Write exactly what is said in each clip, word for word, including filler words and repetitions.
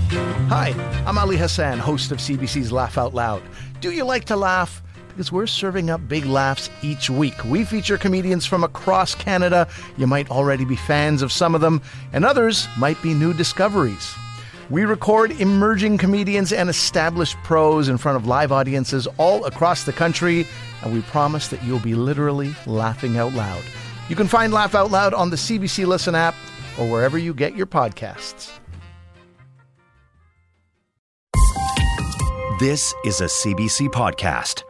Hi, I'm Ali Hassan, host of C B C's Laugh Out Loud. Do you like to laugh? Because we're serving up big laughs each week. We feature comedians from across Canada. You might already be fans of some of them, and others might be new discoveries. We record emerging comedians and established pros in front of live audiences all across the country, and we promise that you'll be literally laughing out loud. You can find Laugh Out Loud on the C B C Listen app or wherever you get your podcasts. This is a C B C podcast.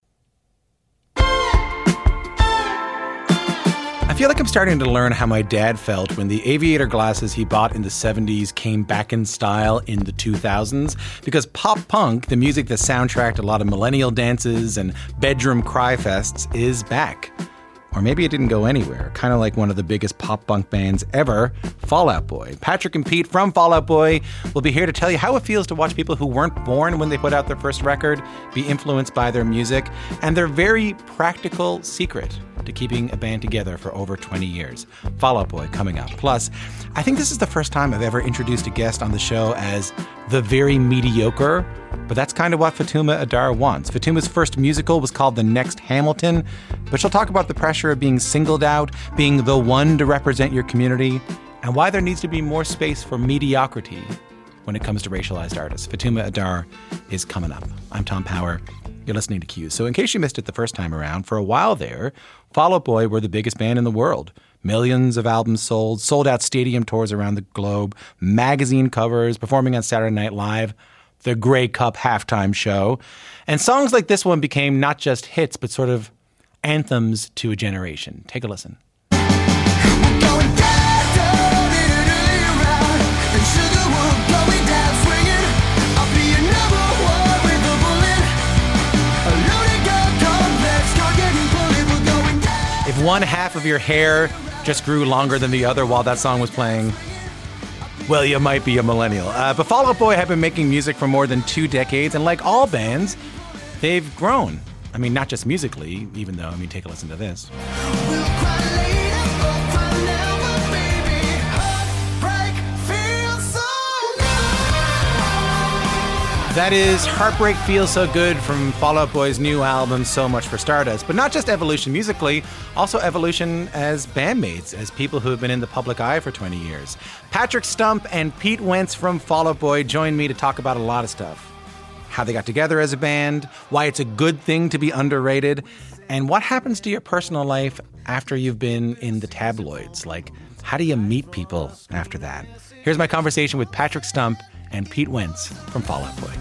I feel like I'm starting to learn how my dad felt when the aviator glasses he bought in the seventies came back in style in the two thousands, because pop punk, the music that soundtracked a lot of millennial dances and bedroom cry fests, is back. Or maybe it didn't go anywhere, kind of like one of the biggest pop punk bands ever, Fall Out Boy. Patrick and Pete from Fall Out Boy will be here to tell you how it feels to watch people who weren't born when they put out their first record be influenced by their music, and their very practical secret to keeping a band together for over twenty years. Fall Out Boy coming up. Plus, I think this is the first time I've ever introduced a guest on the show as the very mediocre, but that's kind of what Fatuma Adar wants. Fatuma's first musical was called The Next Hamilton, but she'll talk about the pressure of being singled out, being the one to represent your community, and why there needs to be more space for mediocrity when it comes to racialized artists. Fatuma Adar is coming up. I'm Tom Power. You're listening to Q. So in case you missed it the first time around, for a while there, Fall Out Boy were the biggest band in the world. Millions of albums sold, sold out stadium tours around the globe, magazine covers, performing on Saturday Night Live, the Grey Cup halftime show. And songs like this one became not just hits, but sort of anthems to a generation. Take a listen. If one half of your hair just grew longer than the other while that song was playing, well, you might be a millennial. Uh, but Fall Out Boy have been making music for more than two decades, and like all bands, they've grown. I mean, not just musically, even though, I mean, take a listen to this. We'll cry later, we'll cry never, baby. Heartbreak feels so good. That is Heartbreak Feels So Good from Fall Out Boy's new album, So Much for Stardust. But not just evolution musically, also evolution as bandmates, as people who have been in the public eye for twenty years. Patrick Stump and Pete Wentz from Fall Out Boy joined me to talk about a lot of stuff. How they got together as a band, why it's a good thing to be underrated, and what happens to your personal life after you've been in the tabloids. Like, how do you meet people after that? Here's my conversation with Patrick Stump and Pete Wentz from Fall Out Boy.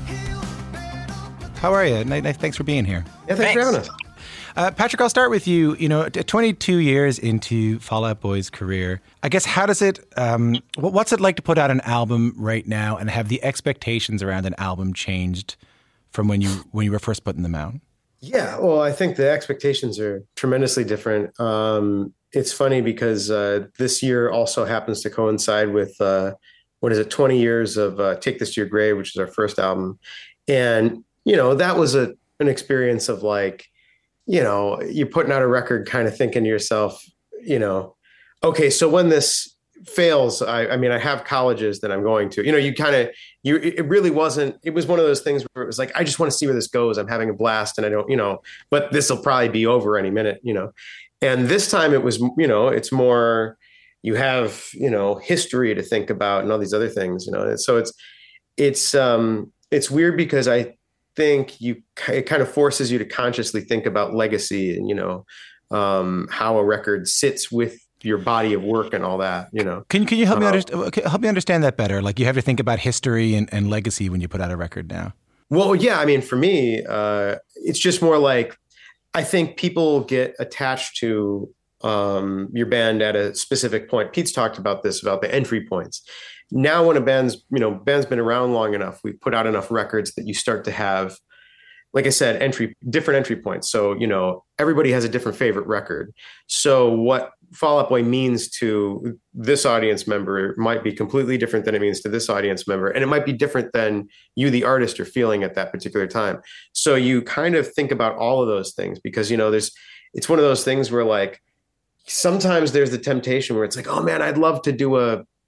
How are you? Thanks for being here. Yeah, thanks, thanks. for having us. Uh, Patrick, I'll start with you. You know, twenty-two years into Fall Out Boy's career, I guess, how does it, um, what's it like to put out an album right now and have the expectations around an album changed from when you when you were first putting them out? Yeah, well, I think the expectations are tremendously different. Um, it's funny because uh, this year also happens to coincide with, uh, what is it, twenty years of uh, Take This to Your Grave, which is our first album. And, you know, that was a an experience of like, you know, you're putting out a record kind of thinking to yourself, you know, okay, so when this fails, I, I mean, I have colleges that I'm going to, you know, you kind of, you, it really wasn't, it was one of those things where it was like, I just want to see where this goes. I'm having a blast and I don't, you know, but this will probably be over any minute, you know. And this time it was, you know, it's more, you have, you know, history to think about and all these other things, you know. So it's, it's, um, it's weird because I think you, it kind of forces you to consciously think about legacy and, you know, um, how a record sits with your body of work and all that, you know. Can, can you help me, uh, understand, help me understand that better? Like, you have to think about history and, and legacy when you put out a record now. Well, yeah, I mean, for me, uh, it's just more like, I think people get attached to um, your band at a specific point. Pete's talked about this, about the entry points. Now when a band's, you know, band's been around long enough, we put out enough records that you start to have, like I said, entry, different entry points. So, you know, everybody has a different favorite record. So what Fall Out Boy means to this audience member might be completely different than it means to this audience member. And it might be different than you, the artist, are feeling at that particular time. So you kind of think about all of those things because, you know, there's, it's one of those things where like, sometimes there's the temptation where it's like, oh man, I'd love to do a,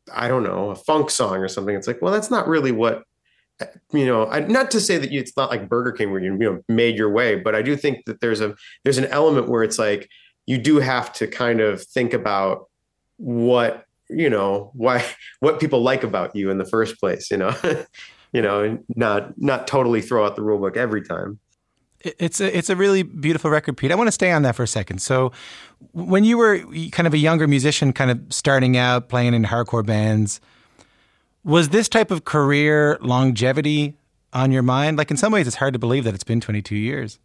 I don't know, a funk song or something. It's like, well, that's not really what, you know, I, not to say that you, it's not like Burger King where you, you know, made your way, but I do think that there's a, there's an element where it's like, you do have to kind of think about what, you know, why, what people like about you in the first place, you know, you know, not, not totally throw out the rule book every time. It's a, it's a really beautiful record, Pete. I want to stay on that for a second. So when you were kind of a younger musician, kind of starting out playing in hardcore bands, was this type of career longevity on your mind? Like in some ways, it's hard to believe that it's been twenty-two years.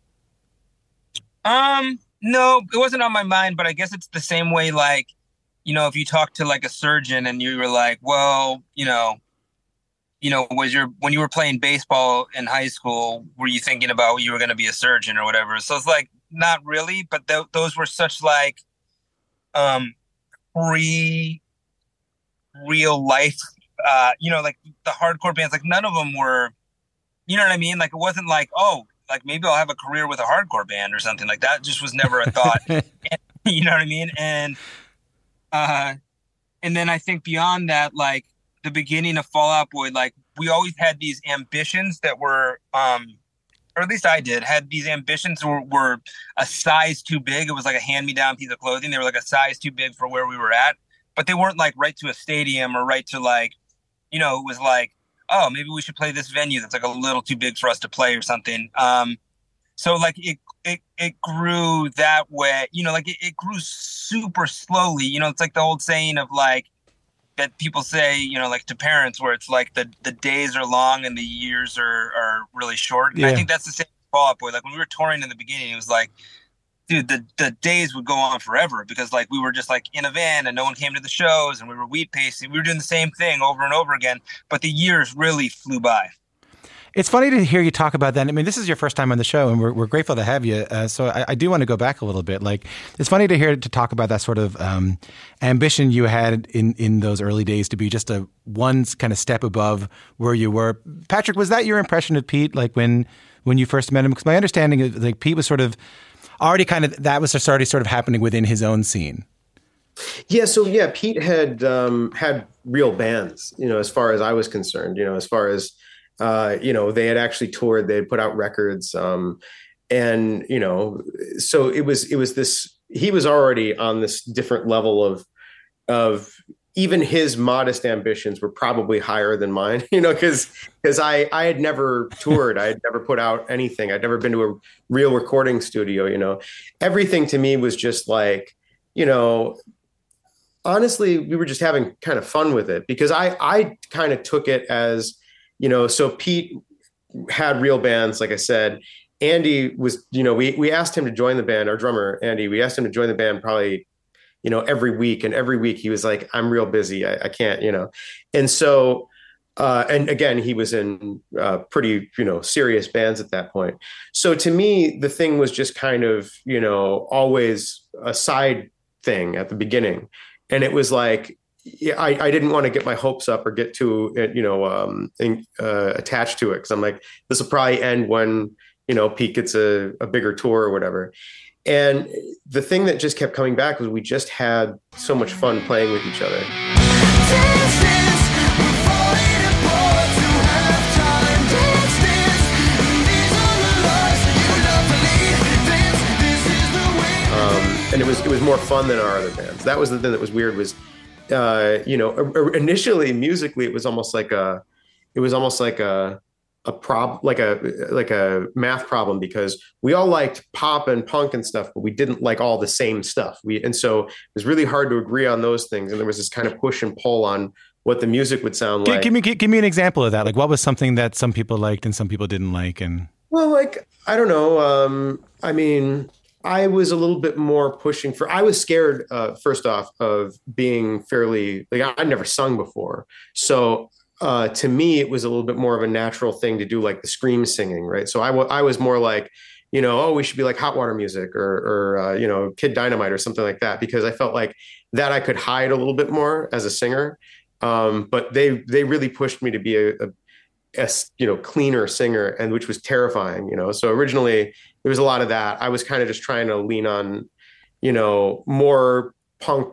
Um, no, it wasn't on my mind, but I guess it's the same way, like, you know, if you talk to like a surgeon and you were like, well, you know, you know, was your, when you were playing baseball in high school, were you thinking about you were going to be a surgeon or whatever? So it's like, not really, but th- those were such like, um, pre real life, uh, you know, like the hardcore bands, like none of them were, you know what I mean? Like, it wasn't like, oh, like maybe I'll have a career with a hardcore band or something like that. Just was never a thought. And, you know what I mean? And, uh, and then I think beyond that, like, the beginning of Fall Out Boy, like we always had these ambitions that were, um, or at least I did, had these ambitions were, were a size too big. It was like a hand-me-down piece of clothing. They were like a size too big for where we were at, but they weren't like right to a stadium or right to like, you know, it was like, oh, maybe we should play this venue that's like a little too big for us to play or something. Um, so like it, it, it grew that way, you know, like it, it grew super slowly. You know, it's like the old saying of like, that people say, you know, like to parents where it's like the, the days are long and the years are, are really short. And yeah. I think that's the same Fall Out Boy. Like when we were touring in the beginning, it was like, dude, the, the days would go on forever because like we were just like in a van and no one came to the shows and we were wheat pasting. We were doing the same thing over and over again, but the years really flew by. It's funny to hear you talk about that. I mean, this is your first time on the show, and we're we're grateful to have you. Uh, so I, I do want to go back a little bit. Like, it's funny to hear to talk about that sort of um, ambition you had in, in those early days to be just a one kind of step above where you were. Patrick, was that your impression of Pete? Like when when you first met him? Because my understanding is like Pete was sort of already kind of that was already sort of happening within his own scene. Yeah. So yeah, Pete had um, had real bands. You know, as far as I was concerned. You know, as far as Uh, you know, they had actually toured, they had put out records. Um, and, you know, so it was, it was this, he was already on this different level of, of even his modest ambitions were probably higher than mine, you know, cause, cause I, I had never toured. I had never put out anything. I'd never been to a real recording studio, you know, everything to me was just like, you know, honestly, we were just having kind of fun with it because I, I kind of took it as, you know, so Pete had real bands, like I said. Andy was, you know, we we asked him to join the band, our drummer, Andy, we asked him to join the band probably, you know, every week. And every week he was like, I'm real busy. I, I can't, you know. And so, uh, and again, he was in uh, pretty, you know, serious bands at that point. So to me, the thing was just kind of, you know, always a side thing at the beginning. And it was like, yeah, I, I didn't want to get my hopes up or get too, you know, um, in, uh, attached to it. Cause I'm like, this will probably end when, you know, Pete gets a, a bigger tour or whatever. And the thing that just kept coming back was we just had so much fun playing with each other. Um, and it was, it was more fun than our other bands. That was the thing that was weird was, Uh, you know, initially musically, it was almost like a, it was almost like a, a prob, like a, like a math problem because we all liked pop and punk and stuff, but we didn't like all the same stuff. We, and so it was really hard to agree on those things. And there was this kind of push and pull on what the music would sound give, like. Give me, give, give me an example of that. Like what was something that some people liked and some people didn't like? And well, like, I don't know. Um, I mean, I was a little bit more pushing for, I was scared, uh, first off, of being fairly, like I'd never sung before. So uh, to me, it was a little bit more of a natural thing to do like the scream singing, right? So I, w- I was more like, you know, oh, we should be like Hot Water Music or, or uh, you know, Kid Dynamite or something like that, because I felt like that I could hide a little bit more as a singer. Um, but they, they really pushed me to be a, a a, you know, cleaner singer, and which was terrifying, you know? So originally there was a lot of that. I was kind of just trying to lean on, you know, more punk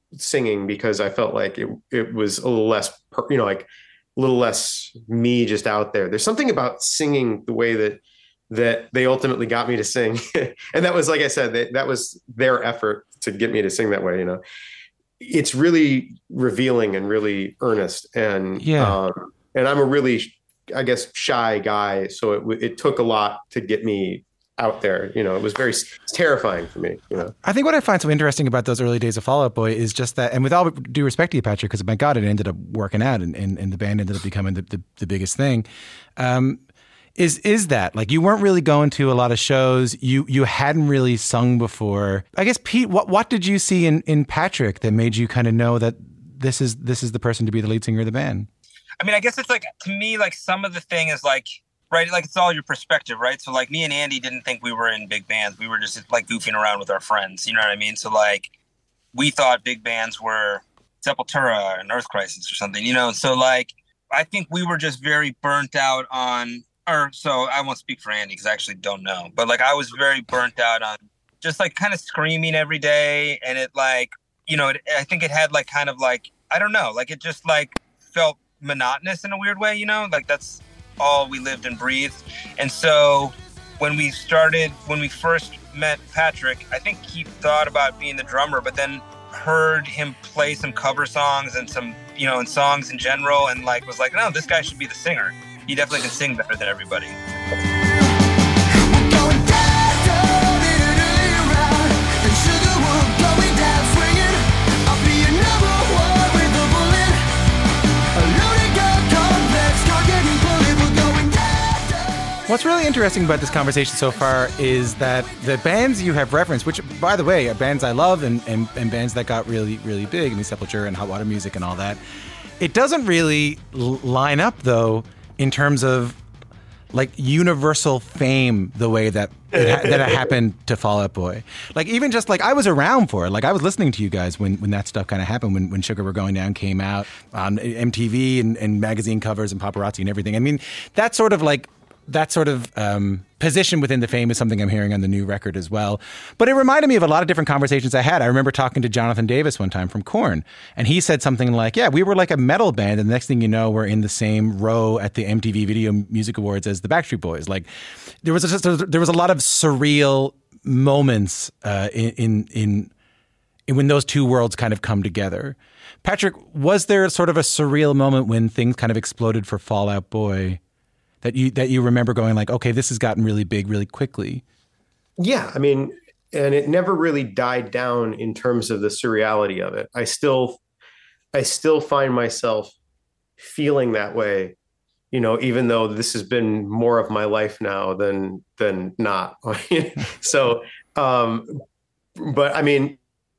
singing because I felt like it it was a little less, you know, like a little less me just out there. There's something about singing the way that that they ultimately got me to sing. And that was, like I said, that, that was their effort to get me to sing that way, you know. It's really revealing and really earnest. And yeah. um, and I'm a really, I guess, shy guy. So it, it took a lot to get me out there. You know, it was very it's terrifying for me, you know. I think what I find so interesting about those early days of Fall Out Boy is just that, and with all due respect to you, Patrick, because my God, it ended up working out and, and, and the band ended up becoming the, the, the biggest thing. Um, Is is that like you weren't really going to a lot of shows? You you hadn't really sung before. I guess Pete, what what did you see in, in Patrick that made you kind of know that this is this is the person to be the lead singer of the band? I mean, I guess it's like, to me, like some of the thing is like, right, like it's all your perspective, right? So like me and Andy didn't think we were in big bands. We were just like goofing around with our friends. You know what I mean? So like we thought big bands were Sepultura and Earth Crisis or something. You know, so like I think we were just very burnt out on. Or so I won't speak for Andy because I actually don't know. But like I was very burnt out on just like kind of screaming every day. And it like, you know, it, I think it had like kind of like, I don't know, like it just like felt monotonous in a weird way, you know, like that's all we lived and breathed. And so when we started, when we first met Patrick, I think he thought about being the drummer, but then heard him play some cover songs and some, you know, and songs in general. And like was like, no, this guy should be the singer. He definitely can sing better than everybody. What's really interesting about this conversation so far is that the bands you have referenced, which, by the way, are bands I love and, and, and bands that got really, really big, I mean, Sepultura and Hot Water Music and all that, it doesn't really l- line up, though, in terms of like universal fame the way that it ha- that it happened to Fall Out Boy. Like even just like I was around for it. Like I was listening to you guys when, when that stuff kind of happened, when, when Sugar We're Going Down came out on M T V and, and magazine covers and paparazzi and everything. I mean, that sort of like that sort of um, position within the fame is something I'm hearing on the new record as well. But it reminded me of a lot of different conversations I had. I remember talking to Jonathan Davis one time from Korn, and he said something like, yeah, we were like a metal band, and the next thing you know, we're in the same row at the M T V Video Music Awards as the Backstreet Boys. Like there was a, there was a lot of surreal moments uh, in, in, in, in when those two worlds kind of come together. Patrick, was there sort of a surreal moment when things kind of exploded for Fall Out Boy that you that you remember going like, okay, this has gotten really big really quickly? Yeah, I mean, and it never really died down in terms of the surreality of it. I still, I still find myself feeling that way, you know, even though this has been more of my life now than than not. So, um, but I mean,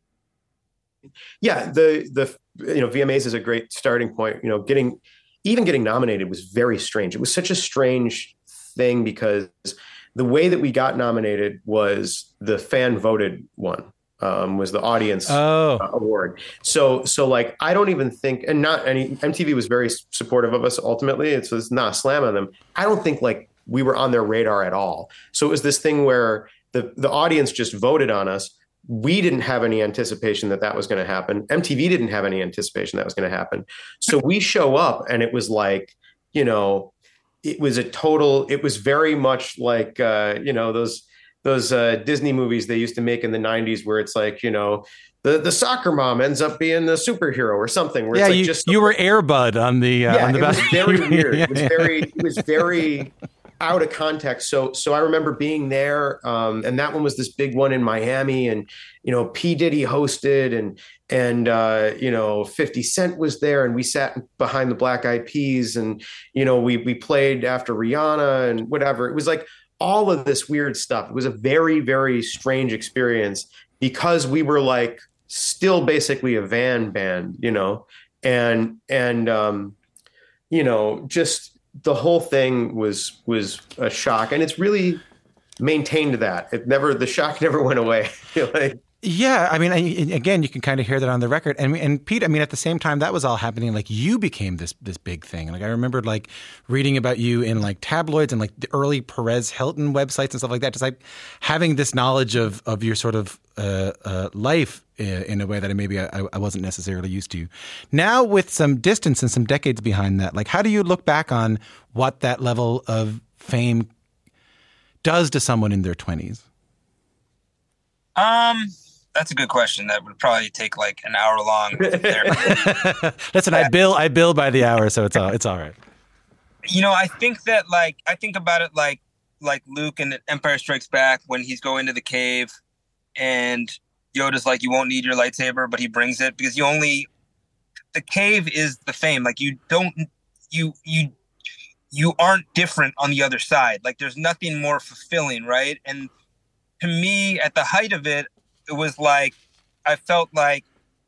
yeah, the the you know V M As is a great starting point. You know, getting even getting nominated was very strange. It was such a strange thing because the way that we got nominated was the fan voted one, um, was the audience oh. uh, award. So, so like, I don't even think, and not any, M T V was very supportive of us ultimately. It's, it's not a slam on them. I don't think like we were on their radar at all. So it was this thing where the, the audience just voted on us. We didn't have any anticipation that that was going to happen. M T V didn't have any anticipation that was going to happen. So we show up and it was like, you know, it was a total, it was very much like, uh, you know, those, those uh, Disney movies they used to make in the nineties where it's like, you know, the, the soccer mom ends up being the superhero or something. Where yeah, it's like you, just you were Air Bud on the, uh, yeah, on the it was very weird. yeah, It was yeah. very, it was very out of context. So, so I remember being there, um, and that one was this big one in Miami, and you know, P. Diddy hosted, and and uh, you know, fifty Cent was there, and we sat behind the Black Eyed Peas, and you know, we we played after Rihanna and whatever. It was like all of this weird stuff. It was a very, very strange experience because we were like still basically a van band, you know, and and um, you know, just. The whole thing was was a shock, and it's really maintained that. It never the shock never went away. like, Yeah, I mean, I, again, you can kind of hear that on the record. And and Pete, I mean, at the same time that was all happening, like you became this this big thing. Like I remembered like reading about you in like tabloids and like the early Perez Hilton websites and stuff like that. Just like having this knowledge of of your sort of uh, uh, life in a way that maybe I, I wasn't necessarily used to. Now, with some distance and some decades behind that, like how do you look back on what that level of fame does to someone in their twenties? Um. That's a good question. That would probably take like an hour long. Listen, I bill I bill by the hour, so it's all it's all right. You know, I think that like I think about it like like Luke in Empire Strikes Back when he's going to the cave, and Yoda's like, "You won't need your lightsaber," but he brings it because you only the cave is the fame. Like you don't you you you aren't different on the other side. Like there's nothing more fulfilling, right? And to me, at the height of it, it was like, I felt like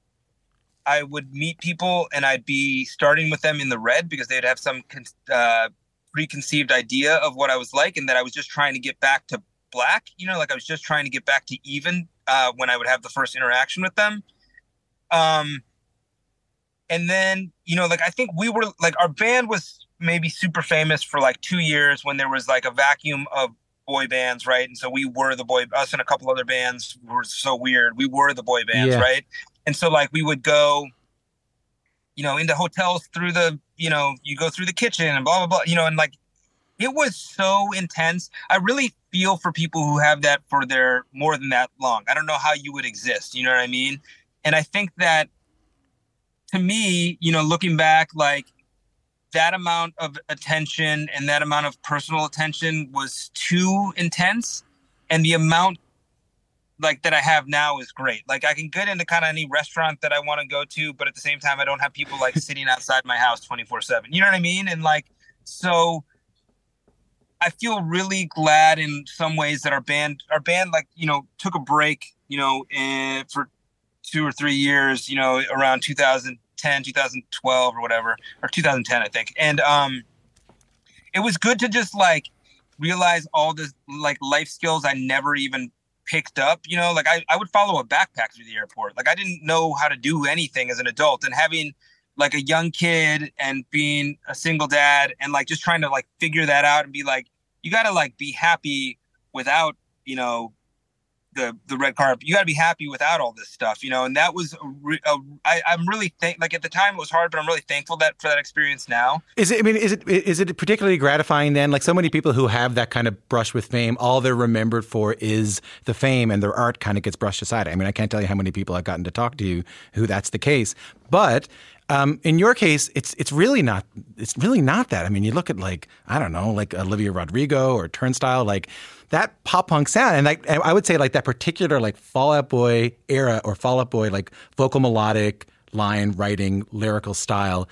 I would meet people and I'd be starting with them in the red because they'd have some uh, preconceived idea of what I was like. And that I was just trying to get back to black, you know, like I was just trying to get back to even uh, when I would have the first interaction with them. Um, and then, you know, like, I think we were like, our band was maybe super famous for like two years when there was like a vacuum of boy bands, right? And so we were the boy, us and a couple other bands were so weird. We were the boy bands, yeah. Right? And so like we would go, you know, into hotels through the, you know, you go through the kitchen and blah, blah, blah, you know, and like, it was so intense. I really feel for people who have that for their more than that long. I don't know how you would exist. You know what I mean? And I think that to me, you know, looking back, like, that amount of attention and that amount of personal attention was too intense. And the amount like that I have now is great. Like I can get into kind of any restaurant that I want to go to, but at the same time, I don't have people like sitting outside my house twenty-four seven. You know what I mean? And like, so I feel really glad in some ways that our band, our band, like, you know, took a break, you know, in, for two or three years, you know, around two thousand ten, two thousand twelve or whatever, or two thousand ten, I think. And um, it was good to just like realize all the like life skills I never even picked up, you know, like I, I would follow a backpack through the airport. Like I didn't know how to do anything as an adult, and having like a young kid and being a single dad and like just trying to like figure that out and be like, you got to like be happy without, you know, the the red carpet. You got to be happy without all this stuff, you know. And that was a, re- a, I, I'm really thank like at the time it was hard, but I'm really thankful that for that experience now. Is it? I mean, is it is it particularly gratifying then? Like so many people who have that kind of brush with fame, all they're remembered for is the fame, and their art kind of gets brushed aside. I mean, I can't tell you how many people I've gotten to talk to who that's the case, but. Um, in your case, it's it's really not it's really not that. I mean, you look at like I don't know, like Olivia Rodrigo or Turnstile, like that pop punk sound, and like I would say like that particular like Fall Out Boy era or Fall Out Boy like vocal melodic line writing lyrical style.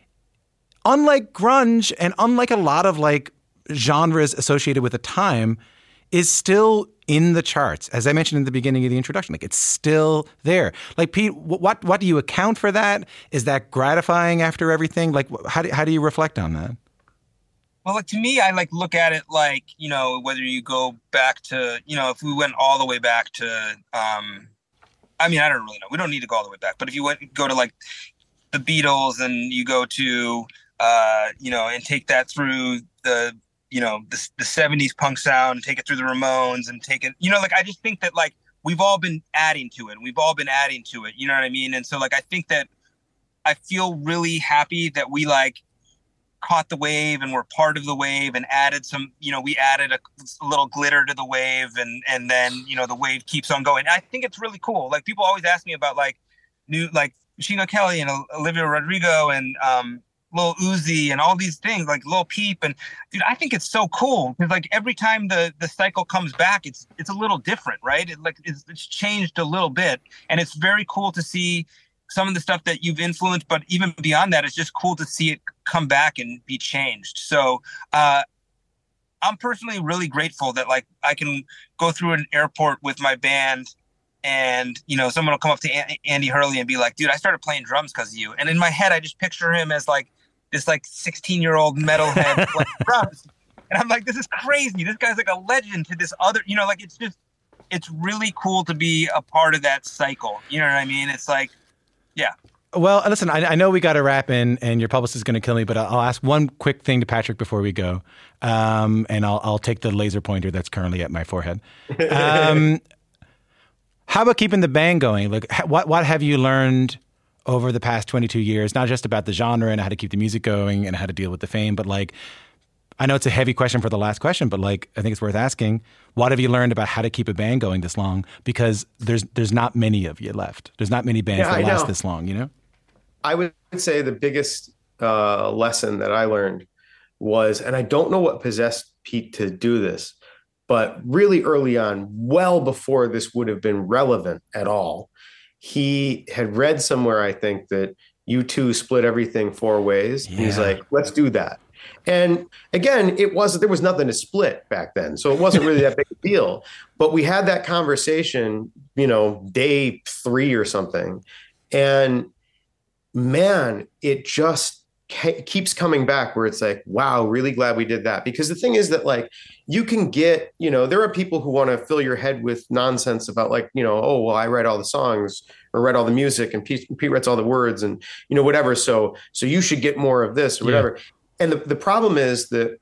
Unlike grunge and unlike a lot of like genres associated with the time, is still in the charts. As I mentioned in the beginning of the introduction, like it's still there. Like Pete, what what do you account for that? Is that gratifying after everything? Like how do how do you reflect on that? Well, like to me, I like look at it like, you know, whether you go back to, you know, if we went all the way back to, um, I mean, I don't really know. We don't need to go all the way back, but if you went go to like the Beatles and you go to, uh, you know, and take that through the you know, the, the seventies punk sound, take it through the Ramones and take it, you know, like, I just think that like, we've all been adding to it. We've all been adding to it. You know what I mean? And so like, I think that I feel really happy that we like caught the wave and we're part of the wave and added some, you know, we added a, a little glitter to the wave and, and then, you know, the wave keeps on going. I think it's really cool. Like people always ask me about like new, like Machine Gun Kelly and Olivia Rodrigo and, um, Lil Uzi and all these things like Lil Peep, and dude, I think it's so cool because like every time the the cycle comes back, it's it's a little different, right? It like it's, it's changed a little bit, and it's very cool to see some of the stuff that you've influenced. But even beyond that, it's just cool to see it come back and be changed. So uh, I'm personally really grateful that like I can go through an airport with my band. And, you know, someone will come up to a- Andy Hurley and be like, dude, I started playing drums because of you. And in my head, I just picture him as like this like sixteen year old metalhead playing drums. And I'm like, this is crazy. This guy's like a legend to this other, you know, like it's just, it's really cool to be a part of that cycle. You know what I mean? It's like, yeah. Well, listen, I, I know we got to wrap in, and your publicist is going to kill me, but I'll, I'll ask one quick thing to Patrick before we go, um, and I'll, I'll take the laser pointer that's currently at my forehead. Um, how about keeping the band going? Like, what what have you learned over the past twenty-two years? Not just about the genre and how to keep the music going and how to deal with the fame, but like, I know it's a heavy question for the last question, but like, I think it's worth asking. What have you learned about how to keep a band going this long? Because there's there's not many of you left. There's not many bands Yeah, that I last know. this long, you know? I would say the biggest uh, lesson that I learned was, and I don't know what possessed Pete to do this, but really early on, well before this would have been relevant at all, he had read somewhere, I think, that U two split everything four ways. Yeah. And he's like, let's do that. And again, it wasn't, there was nothing to split back then. So it wasn't really that big a deal. But we had that conversation, you know, day three or something. And man, it just ke- keeps coming back where it's like, wow, really glad we did that. Because the thing is that, like, you can get, you know, there are people who want to fill your head with nonsense about, like, you know, oh, well, I write all the songs or write all the music and Pete, Pete writes all the words and, you know, whatever. So, so you should get more of this or whatever. Yeah. And the, the problem is that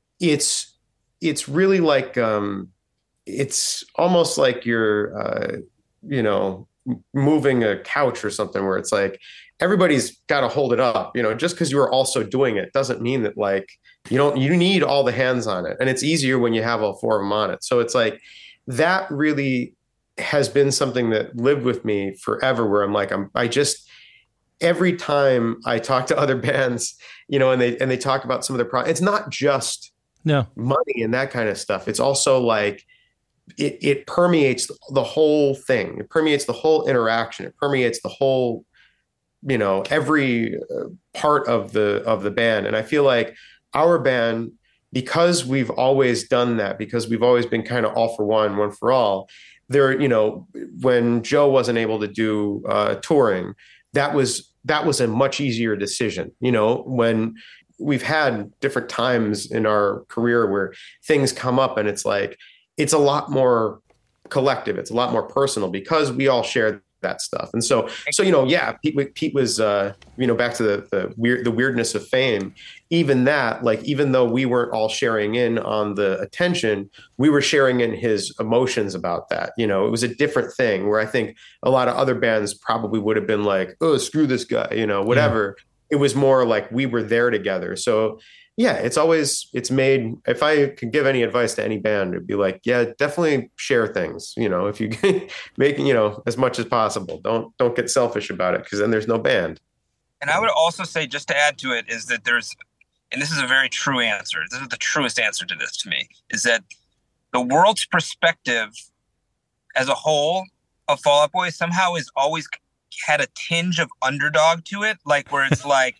it's, it's really like, um, it's almost like you're, uh, you know, moving a couch or something where it's like, everybody's got to hold it up, you know, just because you are also doing it doesn't mean that, like, you don't, you need all the hands on it. And it's easier when you have all four of them on it. So it's like, that really has been something that lived with me forever, where I'm like, I'm, I just, every time I talk to other bands, you know, and they, and they talk about some of their problems, it's not just no money and that kind of stuff. It's also like, it, it permeates the whole thing. It permeates the whole interaction. It permeates the whole, you know, every part of the, of the band. And I feel like our band, because we've always done that, because we've always been kind of all for one, one for all there, you know, when Joe wasn't able to do uh, touring, that was, that was a much easier decision. You know, when we've had different times in our career where things come up and it's like, it's a lot more collective. It's a lot more personal because we all share that stuff. And so, so, you know, yeah, Pete, Pete was, uh, you know, back to the, the weird, the weirdness of fame, even that, like, even though we weren't all sharing in on the attention, we were sharing in his emotions about that. You know, it was a different thing where I think a lot of other bands probably would have been like, oh, screw this guy, you know, whatever. Yeah. It was more like we were there together. So yeah, it's always, it's made, if I could give any advice to any band, it'd be like, yeah, definitely share things, you know, if you can make, you know, as much as possible. Don't, don't get selfish about it, because then there's no band. And I would also say, just to add to it, is that there's, and this is a very true answer, this is the truest answer to this to me, is that the world's perspective as a whole of Fall Out Boy somehow has always had a tinge of underdog to it, like where it's like,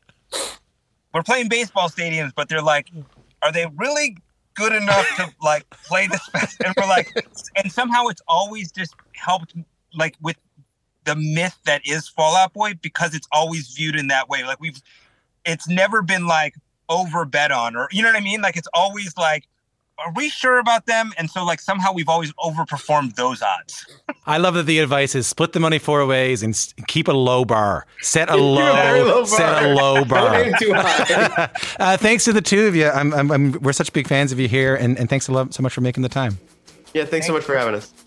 we're playing baseball stadiums, but they're like, are they really good enough to, like, play this fast? And we're like, and somehow it's always just helped, like, with the myth that is Fall Out Boy, because it's always viewed in that way. Like, we've, it's never been like over bet on, or, you know what I mean? Like, it's always like, are we sure about them? And so, like, somehow we've always overperformed those odds. I love that the advice is split the money four ways and keep a low bar. Set a low, low set a low bar. Don't aim too high. uh, thanks to the two of you. I'm, I'm, I'm, we're such big fans of you here, and, and thanks a lot, so much for making the time. Yeah, thanks so much for having us.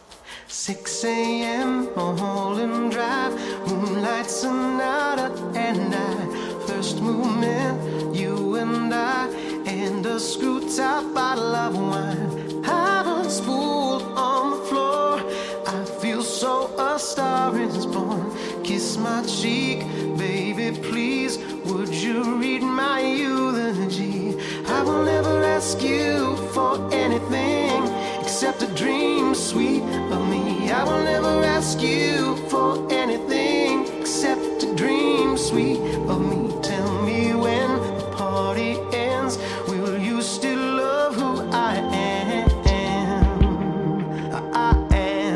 six a.m. Mulholland Drive, moonlight sonata, and I first movement, you and I, and a screw top bottle of wine. Haven't spooled on the floor. I feel so a star is born. Kiss my cheek, baby, please. Would you read my eulogy? I will never ask you for anything except a dream sweet of me. I will never ask you for anything except a dream sweet of me. Tell me when the party ends, will you still love who I am? I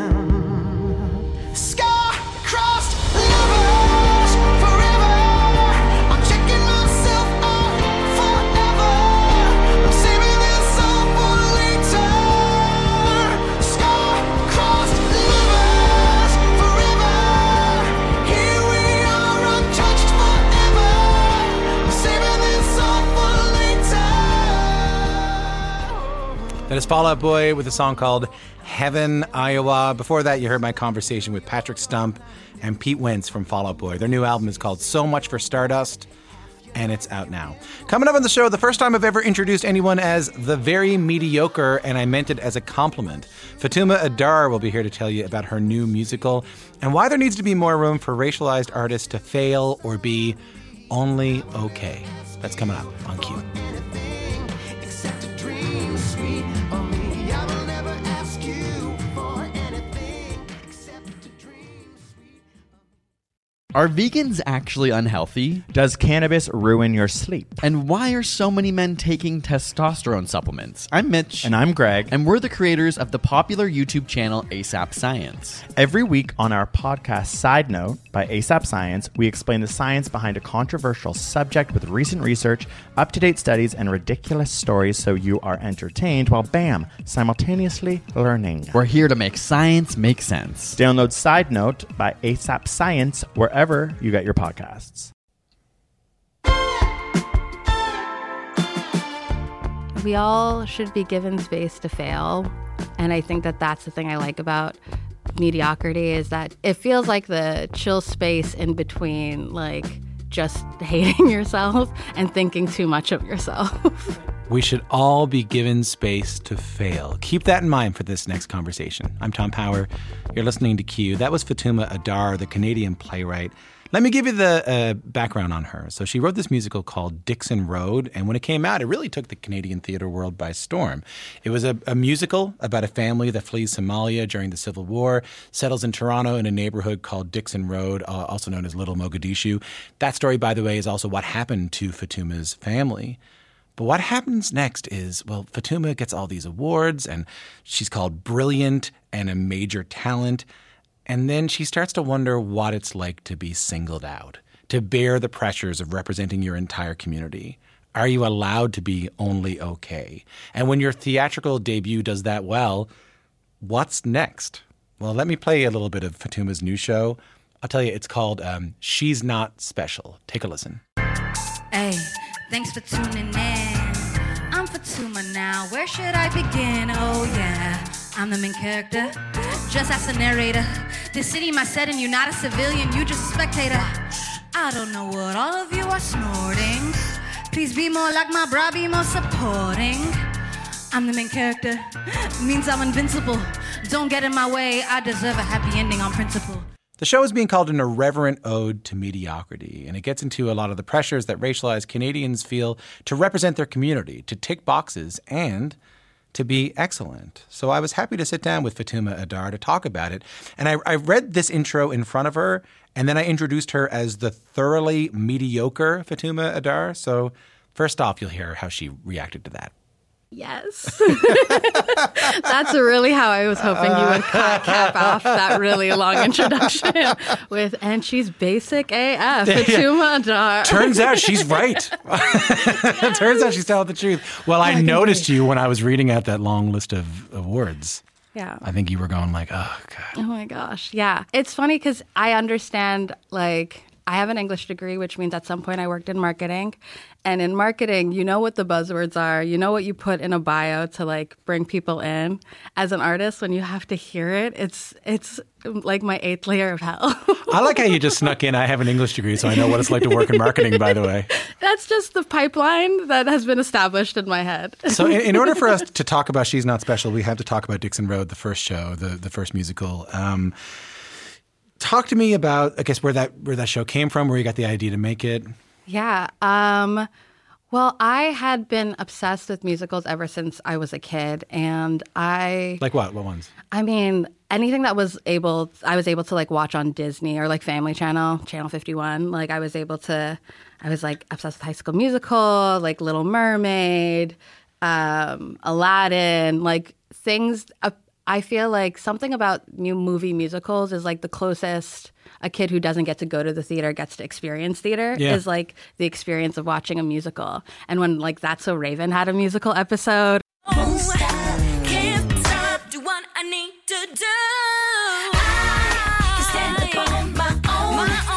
am scar-crossed lovers forever. I'm checking myself out forever. I'm saving this all for later. Scar-crossed That is Fall Out Boy with a song called Heaven, Iowa. Before that, you heard my conversation with Patrick Stump and Pete Wentz from Fall Out Boy. Their new album is called So Much for Stardust, and it's out now. Coming up on the show, the first time I've ever introduced anyone as the very mediocre, and I meant it as a compliment. Fatuma Adar will be here to tell you about her new musical and why there needs to be more room for racialized artists to fail or be only okay. That's coming up on Q. Are vegans actually unhealthy? Does cannabis ruin your sleep? And why are so many men taking testosterone supplements? I'm Mitch. And I'm Greg. And we're the creators of the popular YouTube channel ASAP Science. Every week on our podcast Side Note by ASAP Science, we explain the science behind a controversial subject with recent research, up-to-date studies, and ridiculous stories so you are entertained while, bam, simultaneously learning. We're here to make science make sense. Download Side Note by ASAP Science wherever you get your podcasts. We all should be given space to fail. And I think that that's the thing I like about mediocrity is that it feels like the chill space in between, like, just hating yourself and thinking too much of yourself. We should all be given space to fail. Keep that in mind for this next conversation. I'm Tom Power. You're listening to Q. That was Fatuma Adar, the Canadian playwright. Let me give you the uh, background on her. So she wrote this musical called Dixon Road, and when it came out, it really took the Canadian theater world by storm. It was a, a musical about a family that flees Somalia during the Civil War, settles in Toronto in a neighborhood called Dixon Road, uh, also known as Little Mogadishu. That story, by the way, is also what happened to Fatuma's family. But what happens next is, well, Fatuma gets all these awards, and she's called brilliant and a major talent. And then she starts to wonder what it's like to be singled out, to bear the pressures of representing your entire community. Are you allowed to be only okay? And when your theatrical debut does that well, what's next? Well, let me play a little bit of Fatuma's new show. I'll tell you, it's called um, She's Not Special. Take a listen. Hey, thanks for tuning in. I'm Fatuma now. Where should I begin? Oh, yeah. I'm the main character, just as a narrator. This city, my setting, you're not a civilian, you just a spectator. I don't know what all of you are snorting. Please be more like my bra, be more supporting. I'm the main character, means I'm invincible. Don't get in my way, I deserve a happy ending on principle. The show is being called an irreverent ode to mediocrity, and it gets into a lot of the pressures that racialized Canadians feel to represent their community, to tick boxes, and to be excellent. So I was happy to sit down with Fatuma Adar to talk about it. And I, I read this intro in front of her, and then I introduced her as the thoroughly mediocre Fatuma Adar. So first off, you'll hear how she reacted to that. Yes. That's really how I was hoping you would cut, cap off that really long introduction with, and she's basic A F, Fatuma Adar. Turns out she's right. Turns out she's telling the truth. Well, I noticed you when I was reading out that long list of, of words. Yeah. I think you were going like, oh, God. Oh, my gosh. Yeah. It's funny because I understand, like, I have an English degree, which means at some point I worked in marketing. And in marketing, you know what the buzzwords are. You know what you put in a bio to, like, bring people in. As an artist, when you have to hear it, it's it's like my eighth layer of hell. I like how you just snuck in, I have an English degree, so I know what it's like to work in marketing, by the way. That's just the pipeline that has been established in my head. So in, in order for us to talk about She's Not Special, we have to talk about Dixon Road, the first show, the, the first musical. Um, talk to me about, I guess, where that where that show came from, where you got the idea to make it. Yeah. Um, well, I had been obsessed with musicals ever since I was a kid. And I... Like what? What ones? I mean, anything that was able... I was able to, like, watch on Disney or, like, Family Channel, Channel fifty-one. Like, I was able to... I was, like, obsessed with High School Musical, like, Little Mermaid, um, Aladdin, like, things... Uh, I feel like something about new movie musicals is, like, the closest a kid who doesn't get to go to the theater gets to experience theater yeah. is, like, the experience of watching a musical. And when, like, That's So Raven had a musical episode. Oh, I can't stop, do what I need to do. I can stand up on my own. My own. No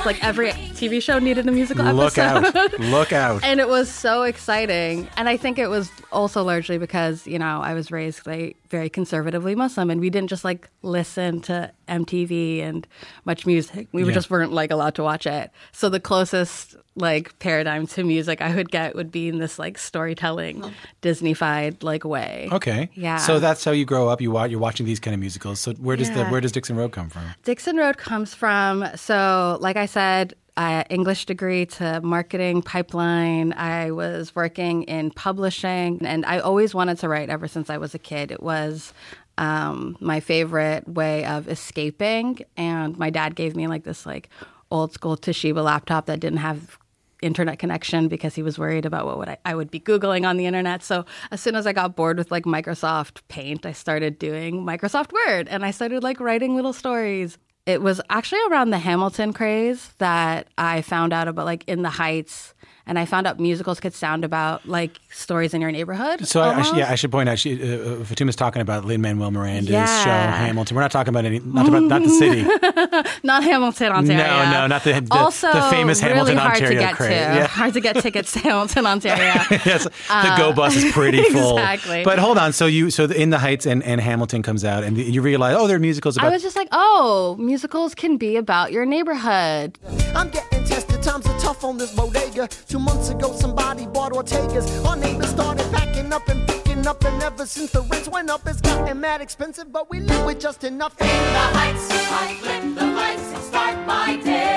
Like every T V show needed a musical Look episode. out. Look out. And it was so exciting. And I think it was also largely because, you know, I was raised like very conservatively Muslim, and we didn't just like listen to M T V and much music. We Yeah. just weren't like allowed to watch it. So the closest like paradigm to music I would get would be in this like storytelling, Disney-fied like way. Okay. Yeah. So that's how you grow up. You wa- you're watching these kind of musicals. So where does the Yeah. where does Dixon Road come from? Dixon Road comes from, so like I said, uh, English degree to marketing pipeline. I was working in publishing, and I always wanted to write ever since I was a kid. It was um, my favorite way of escaping, and my dad gave me like this like old school Toshiba laptop that didn't have internet connection because he was worried about what would I, I would be Googling on the internet. So as soon as I got bored with like Microsoft Paint, I started doing Microsoft Word, and I started like writing little stories. It was actually around the Hamilton craze that I found out about like In the Heights, and I found out musicals could sound about like stories in your neighborhood. So I, I almost. should, yeah, I should point out, she, uh, Fatuma's talking about Lin-Manuel Miranda's Yeah. show Hamilton. We're not talking about any, not about not the city. Not Hamilton, Ontario. No, no, not the the, also, the famous really Hamilton, hard Ontario to get craze. to. Yeah. Hard to get tickets to Hamilton, Ontario. Yes, the Go bus is pretty full. Exactly. But hold on, so you so In the Heights and, and Hamilton comes out, and you realize, oh, there are musicals I about. was just like, oh, musicals can be about your neighborhood. I'm getting tested, times are tough on this bodega. Two months ago, somebody bought Ortega's. Our neighbors started packing up and picking up, and ever since the rents went up, it's gotten mad expensive, but we live with just enough. In the Heights, I flip the lights and start my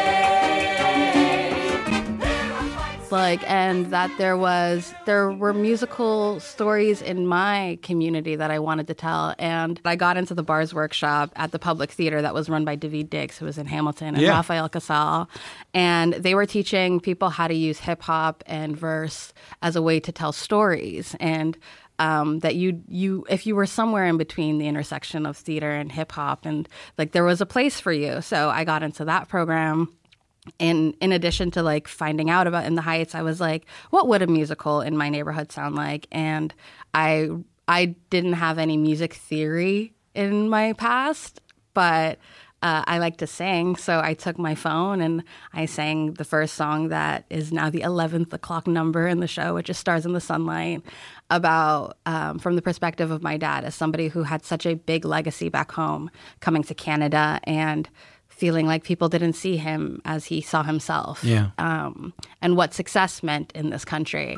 day. Like, and that there was, there were musical stories in my community that I wanted to tell. And I got into the Bars Workshop at the Public Theater that was run by David Dix, who was in Hamilton, and Yeah. Rafael Casal. And they were teaching people how to use hip hop and verse as a way to tell stories. And um, that you, you, if you were somewhere in between the intersection of theater and hip hop, and like there was a place for you. So I got into that program. And in addition to like finding out about In the Heights, I was like, what would a musical in my neighborhood sound like? And I I didn't have any music theory in my past, but uh, I like to sing. So I took my phone and I sang the first song that is now the eleventh o'clock number in the show, which is Stars in the Sunlight, about um, from the perspective of my dad as somebody who had such a big legacy back home, coming to Canada and feeling like people didn't see him as he saw himself. Yeah. Um, and what success meant in this country.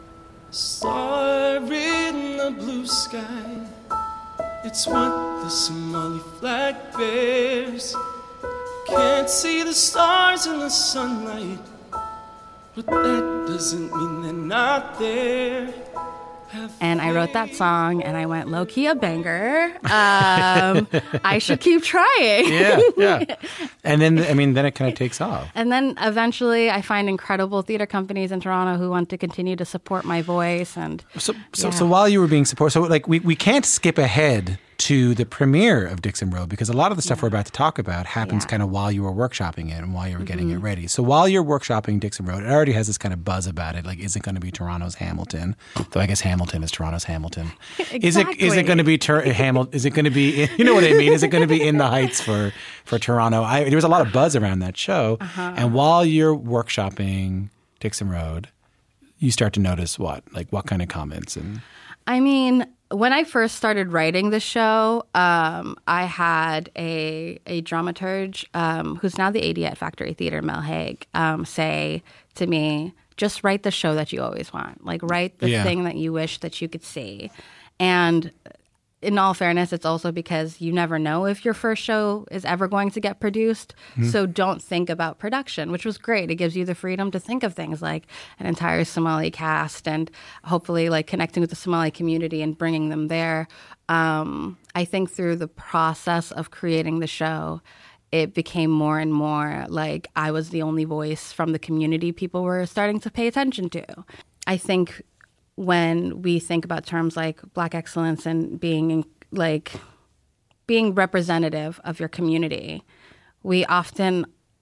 Star in the blue sky, it's what the Somali flag bears. Can't see the stars in the sunlight, but that doesn't mean they're not there. And I wrote that song, and I went, low-key a banger. Um, I should keep trying. yeah, yeah. And then, I mean, then it kind of takes off. And then eventually I find incredible theater companies in Toronto who want to continue to support my voice. And So, so, yeah. so while you were being supported, so like we, we can't skip ahead to the premiere of Dixon Road because a lot of the stuff yeah. we're about to talk about happens Yeah. kind of while you were workshopping it and while you were getting Mhm. it ready. So while you're workshopping Dixon Road, it already has this kind of buzz about it. Like, is it going to be Toronto's Hamilton? Though I guess Hamilton is Toronto's Hamilton. Exactly. Is it is it going to be Tur- Hamilton? Is it going to be? You know what I mean? Is it going to be In the Heights for for Toronto? I, there was a lot of buzz around that show, Uh-huh. and while you're workshopping Dixon Road, you start to notice what, like, what kind of comments and. I mean, when I first started writing the show, um, I had a a dramaturge um, who's now the A D at Factory Theatre, Mel Haig, um, say to me, just write the show that you always want. Like, write the Yeah. thing that you wish that you could see. And in all fairness, it's also because you never know if your first show is ever going to get produced. Mhm. So don't think about production, which was great. It gives you the freedom to think of things like an entire Somali cast and hopefully like connecting with the Somali community and bringing them there. Um, I think through the process of creating the show, it became more and more like I was the only voice from the community people were starting to pay attention to. I think when we think about terms like Black excellence and being like being representative of your community, we often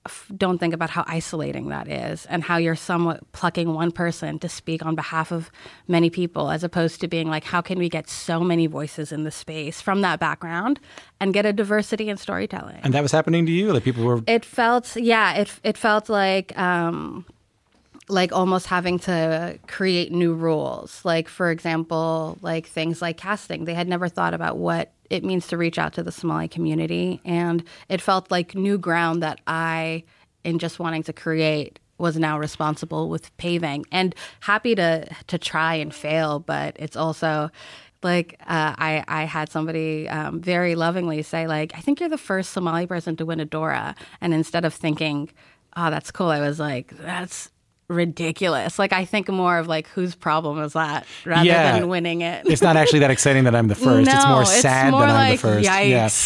f- don't think about how isolating that is and how you're somewhat plucking one person to speak on behalf of many people, as opposed to being like, how can we get so many voices in the space from that background and get a diversity in storytelling? And that was happening to you? Like people were... It felt, yeah, it it felt like... Um, like almost having to create new rules. Like, for example, like things like casting. They had never thought about what it means to reach out to the Somali community. And it felt like new ground that I, in just wanting to create, was now responsible with paving. And happy to to try and fail, but it's also... Like, uh, I, I had somebody um, very lovingly say, like, I think you're the first Somali person to win a Dora. And instead of thinking, oh, that's cool, I was like, that's... ridiculous. Like, I think more of like, whose problem is that rather yeah. than winning it. It's not actually that exciting that I'm the first. No, it's more sad it's more that I'm like, the first. Yikes.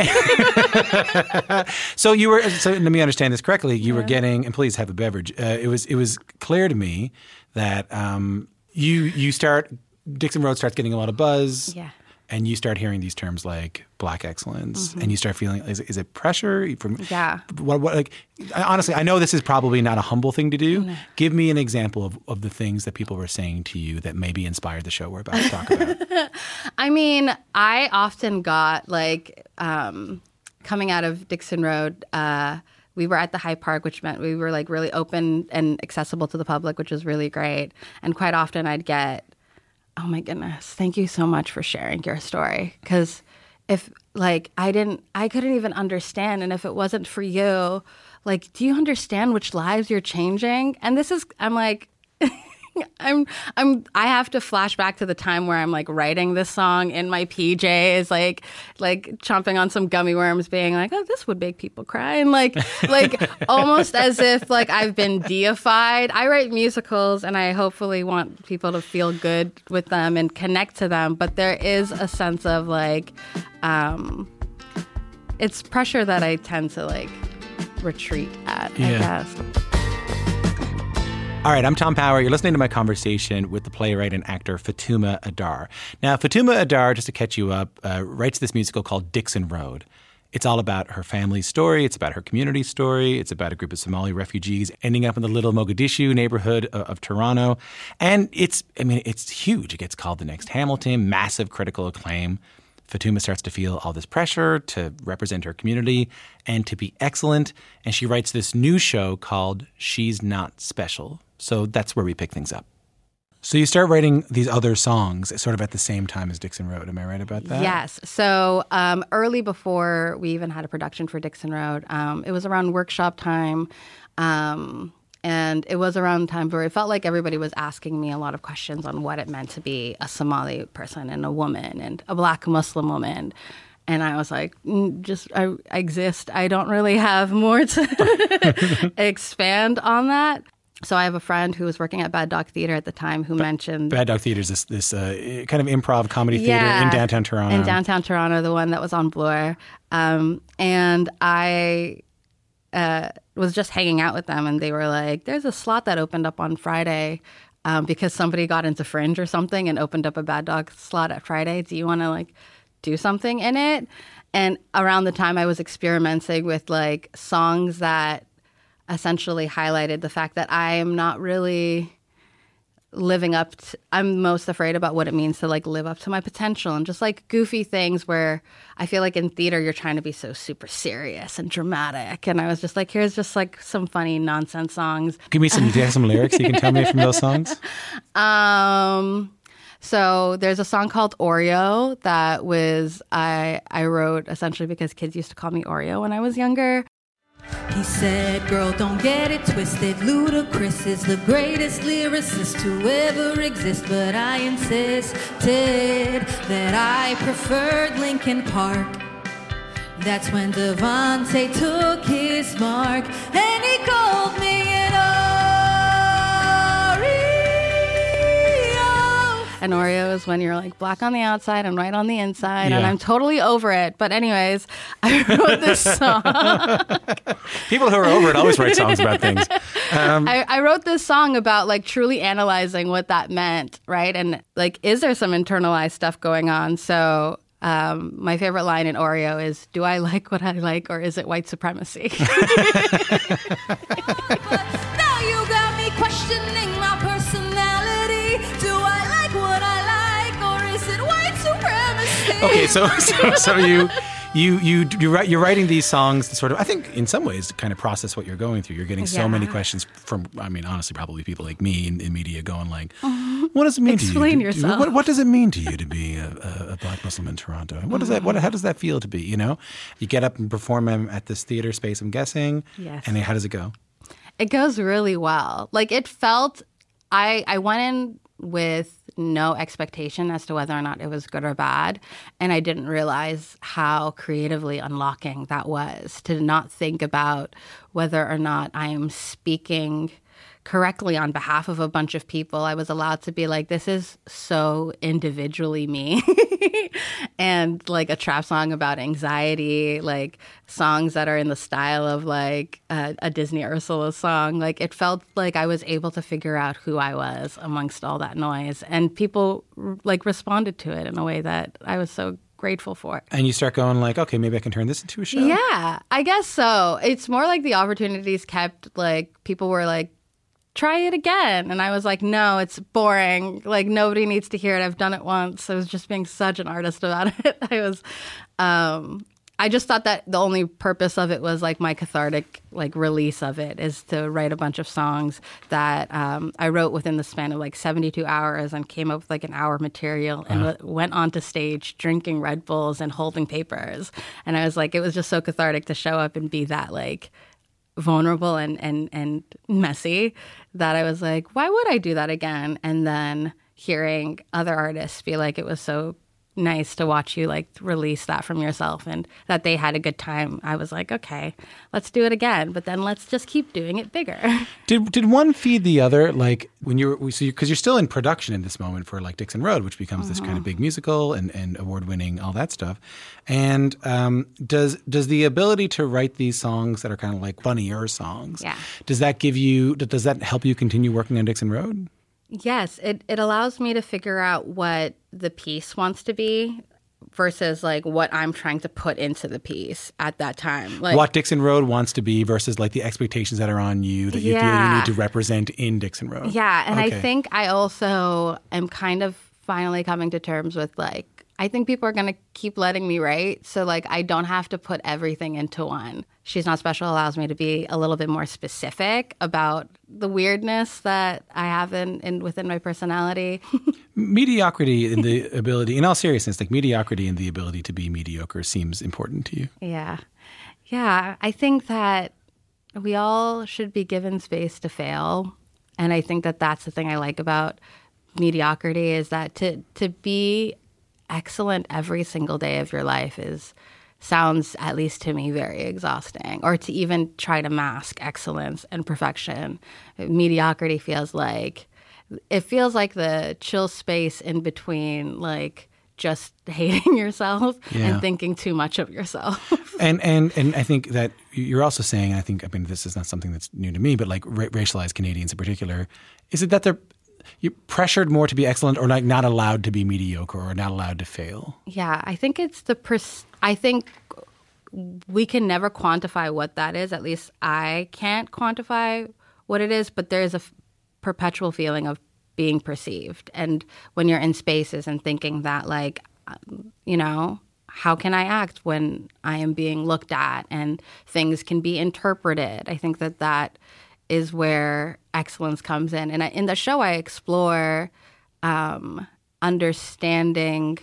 Yeah. so you were, so let me understand this correctly. You yeah. were getting, and please have a beverage. Uh, it was, it was clear to me that um, you, you start, Dixon Road starts getting a lot of buzz. Yeah. And you start hearing these terms like Black excellence, mm-hmm. and you start feeling, is, is it pressure? From, yeah. What, what, like, honestly, I know this is probably not a humble thing to do. No. Give me an example of, of the things that people were saying to you that maybe inspired the show we're about to talk about. I mean, I often got like um, coming out of Dixon Road, uh, we were at the Hyde Park, which meant we were like really open and accessible to the public, which was really great. And quite often I'd get, oh my goodness, thank you so much for sharing your story. Because if like I didn't, I couldn't even understand. And if it wasn't for you, like, do you understand which lives you're changing? And this is, I'm like, I'm, I'm, I have to flash back to the time where I'm like writing this song in my P Js, like, like chomping on some gummy worms, being like, oh, this would make people cry. And like, like almost as if like I've been deified. I write musicals and I hopefully want people to feel good with them and connect to them. But there is a sense of like, um, it's pressure that I tend to like retreat at, yeah. I guess. All right, I'm Tom Power. You're listening to my conversation with the playwright and actor Fatuma Adar. Now, Fatuma Adar, just to catch you up, uh, writes this musical called Dixon Road. It's all about her family's story. It's about her community's story. It's about a group of Somali refugees ending up in the little Mogadishu neighborhood of, of Toronto. And it's, I mean, it's huge. It gets called the next Hamilton, massive critical acclaim. Fatuma starts to feel all this pressure to represent her community and to be excellent. And she writes this new show called She's Not Special. So that's where we pick things up. So you start writing these other songs sort of at the same time as Dixon Road. Am I right about that? Yes. So um, early before we even had a production for Dixon Road, um, it was around workshop time. Um, and it was around time where it felt like everybody was asking me a lot of questions on what it meant to be a Somali person and a woman and a Black Muslim woman. And I was like, mm, just, I, I exist. I don't really have more to expand on that. So I have a friend who was working at Bad Dog Theater at the time who mentioned... Bad Dog Theater is this, this uh, kind of improv comedy theater yeah, in downtown Toronto. In downtown Toronto, the one that was on Bloor. Um, and I uh, was just hanging out with them and they were like, there's a slot that opened up on Friday um, because somebody got into Fringe or something and opened up a Bad Dog slot at Friday. Do you want to like do something in it? And around the time I was experimenting with like songs that essentially highlighted the fact that I am not really living up to, I'm most afraid about what it means to like live up to my potential and just like goofy things where I feel like in theater you're trying to be so super serious and dramatic. And I was just like, here's just like some funny nonsense songs. Give me some, do you have some lyrics you can tell me from those songs? Um, so there's a song called Oreo that was, I, I wrote essentially because kids used to call me Oreo when I was younger. He said, girl, don't get it twisted. Ludacris is the greatest lyricist to ever exist. But I insisted that I preferred Linkin Park. That's when Devontae took his mark. And he called me an Oreo. An Oreo is when you're like black on the outside and white on the inside. Yeah. And I'm totally over it. But anyways, I wrote this song. People who are over it always write songs about things. Um, I, I wrote this song about like truly analyzing what that meant, right? And like, is there some internalized stuff going on? So Um, my favorite line in Oreo is, "Do I like what I like, or is it white supremacy?" Now you got me questioning my personality. Do I like what I like, or is it white supremacy? Okay, so so, so you. You you you write you're writing these songs to sort of, I think, in some ways to kind of process what you're going through. You're getting so Yeah. many questions from, I mean, honestly, probably people like me in, in media going like, what does it mean Explain to you? yourself. What, what does it mean to you to be a, a, a Black Muslim in Toronto? What does that? What how does that feel to be? You know, you get up and perform them at this theater space, I'm guessing. Yes. And how does it go? It goes really well. Like it felt, I I went in with no expectation as to whether or not it was good or bad. And I didn't realize how creatively unlocking that was, to not think about whether or not I am speaking correctly on behalf of a bunch of people. I was allowed to be like, this is so individually me. And like a trap song about anxiety, like songs that are in the style of like a, a Disney Ursula song. Like it felt like I was able to figure out who I was amongst all that noise. And people like responded to it in a way that I was so grateful for. And you start going like, okay, maybe I can turn this into a show? Yeah, I guess so. It's more like the opportunities kept, like people were like, try it again. And I was like, no, it's boring. Like nobody needs to hear it. I've done it once. I was just being such an artist about it. I was, um, I just thought that the only purpose of it was like my cathartic like release of it is to write a bunch of songs that um, I wrote within the span of like seventy-two hours and came up with like an hour material and Uh-huh. w- went onto stage drinking Red Bulls and holding papers. And I was like, it was just so cathartic to show up and be that like vulnerable and, and, and messy that I was like, why would I do that again? And then hearing other artists be like, it was so nice to watch you like release that from yourself and that they had a good time. I was like, okay, let's do it again, but then let's just keep doing it bigger. Did did one feed the other? Like when you're, so you, because you're still in production in this moment for like Dixon Road, which becomes this kind of big musical and, and award winning, all that stuff. And um, does does the ability to write these songs that are kind of like funnier songs, Yeah. does that give you, does that help you continue working on Dixon Road? Yes, it, it allows me to figure out what the piece wants to be versus like what I'm trying to put into the piece at that time. Like What Dixon Road wants to be versus like the expectations that are on you that you feel you Yeah. need to represent in Dixon Road. Yeah, and Okay. I think I also am kind of finally coming to terms with like, I think people are going to keep letting me write. So like I don't have to put everything into one. She's Not Special allows me to be a little bit more specific about the weirdness that I have in, in within my personality. Mediocrity in the ability, in all seriousness, like mediocrity in the ability to be mediocre seems important to you. Yeah. Yeah. I think that we all should be given space to fail. And I think that that's the thing I like about mediocrity is that to, to be excellent every single day of your life is sounds, at least to me, very exhausting. Or to even try to mask excellence and perfection. Mediocrity feels like, it feels like the chill space in between, like, just hating yourself Yeah. and thinking too much of yourself. And and and I think that you're also saying, I think, I mean, this is not something that's new to me, but like ra- racialized Canadians in particular, is it that they're you're pressured more to be excellent or like not allowed to be mediocre or not allowed to fail? Yeah, I think it's the pers- I think we can never quantify what that is. At least I can't quantify what it is, but there is a f- perpetual feeling of being perceived. And when you're in spaces and thinking that, like, um, you know, how can I act when I am being looked at and things can be interpreted? I think that that is where excellence comes in. And I, in the show, I explore um, understanding,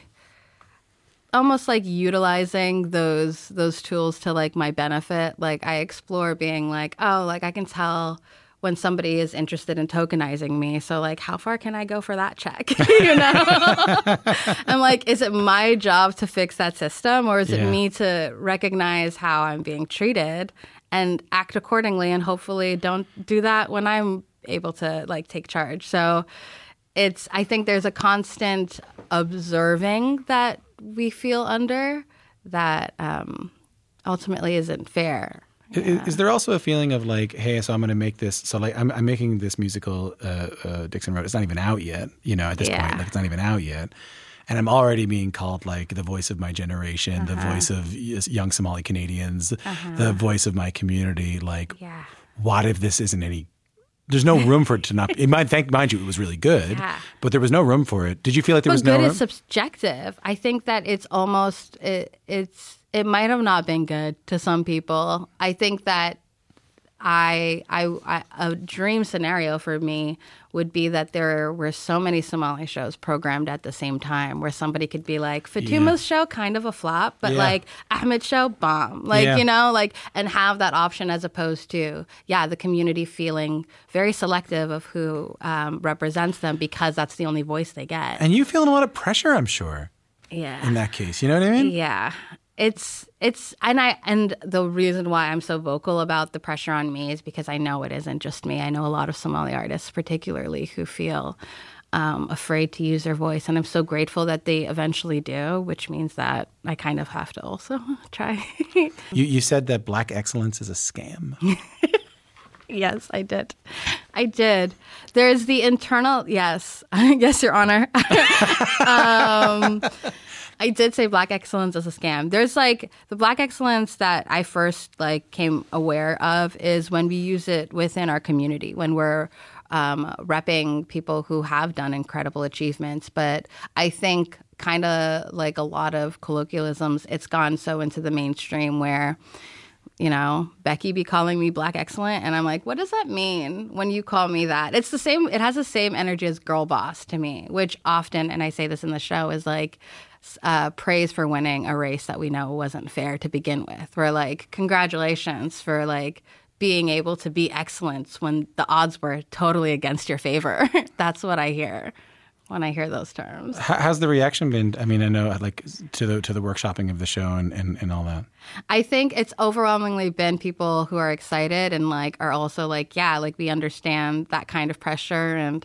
almost like utilizing those those tools to like my benefit. Like I explore being like, oh, like I can tell when somebody is interested in tokenizing me. So like, how far can I go for that check? You know, I'm like, is it my job to fix that system, or is Yeah. it me to recognize how I'm being treated and act accordingly, and hopefully don't do that when I'm able to like take charge. So it's, I think there's a constant observing that we feel under that um, ultimately isn't fair. Is, is there also a feeling of like, hey, so I'm going to make this, so like I'm, I'm making this musical, uh, uh, Dixon Road. It's not even out yet, you know, at this Yeah. point, like it's not even out yet. and I'm already being called like the voice of my generation, Uh-huh. the voice of young Somali Canadians, Uh-huh. the voice of my community. Like, Yeah. what if this isn't any? There's no room for it to not. It might, thank mind you, it was really good, Yeah. but there was no room for it. Did you feel like there But was no good room? is subjective. I think that it's almost it, it's it might have not been good to some people. I think that I, I I a dream scenario for me would be that there were so many Somali shows programmed at the same time, where somebody could be like, Fatuma's show kind of a flop, but Yeah. like Ahmed's show bomb, like Yeah. you know, like and have that option as opposed to yeah, the community feeling very selective of who um, represents them because that's the only voice they get. And you feeling a lot of pressure, I'm sure, Yeah. in that case. You know what I mean? Yeah. It's it's and I and the reason why I'm so vocal about the pressure on me is because I know it isn't just me. I know a lot of Somali artists particularly who feel um, afraid to use their voice, and I'm so grateful that they eventually do, which means that I kind of have to also try. You, you said that Black excellence is a scam. Yes, I did. I did. There's the internal, yes, yes, Your Honor. um, I did say Black excellence is a scam. There's like the Black excellence that I first like came aware of is when we use it within our community, when we're um, repping people who have done incredible achievements. But I think kind of like a lot of colloquialisms, it's gone so into the mainstream where, you know, Becky be calling me Black excellent. And I'm like, what does that mean when you call me that? It's the same. It has the same energy as girl boss to me, which often, and I say this in the show, is like uh, praise for winning a race that we know wasn't fair to begin with. We're like, congratulations for like being able to be excellent when the odds were totally against your favor. That's what I hear when I hear those terms. How, how's the reaction been? I mean, I know like to the to the workshopping of the show and, and, and all that. I think it's overwhelmingly been people who are excited and like are also like, yeah, like we understand that kind of pressure and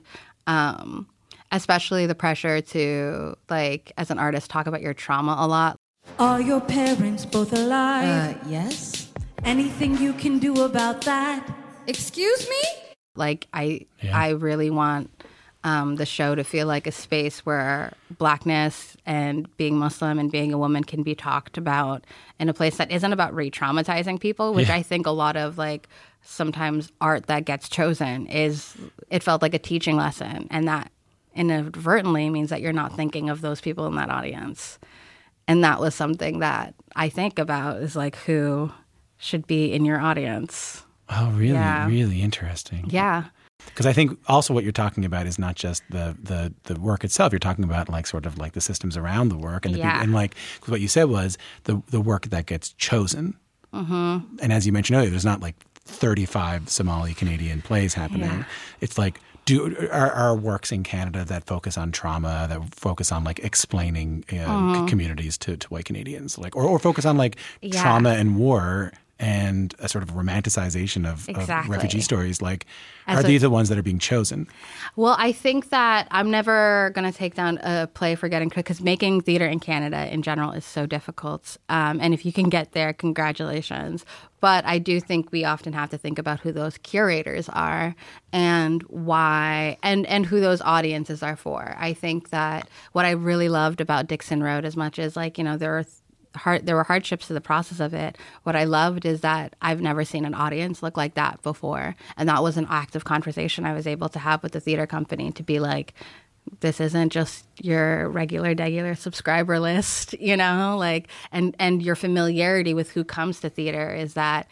um, especially the pressure to like as an artist talk about your trauma a lot. Are your parents both alive? Uh, yes. Anything you can do about that? Excuse me? Like I Yeah. I really want um, the show to feel like a space where Blackness and being Muslim and being a woman can be talked about in a place that isn't about re-traumatizing people, which Yeah. I think a lot of like sometimes art that gets chosen is, it felt like a teaching lesson, and that inadvertently means that you're not thinking of those people in that audience. And that was something that I think about is like who should be in your audience. Oh, really? Yeah. Really interesting. Yeah. Because I think also what you're talking about is not just the, the, the work itself. You're talking about like sort of like the systems around the work, and the, Yeah. and like 'cause what you said was the the work that gets chosen. Mm-hmm. And as you mentioned earlier, there's not like thirty-five Somali Canadian plays happening. Yeah. It's like do are, are works in Canada that focus on trauma, that focus on like explaining uh, Mhm. c- communities to, to white Canadians, like or, or focus on like Yeah. trauma and war and a sort of romanticization of, Exactly. of refugee stories. Like, As are a- these the ones that are being chosen? Well, I think that I'm never going to take down a play for getting because making theater in Canada in general is so difficult. Um, and if you can get there, congratulations. But I do think we often have to think about who those curators are and why, and, and who those audiences are for. I think that what I really loved about Dixon Road, as much as like, you know, there are hard, there were hardships to the process of it. What I loved is that I've never seen an audience look like that before. And that was an active conversation I was able to have with the theater company to be like, this isn't just your regular, regular subscriber list, you know, like, and, and your familiarity with who comes to theater is that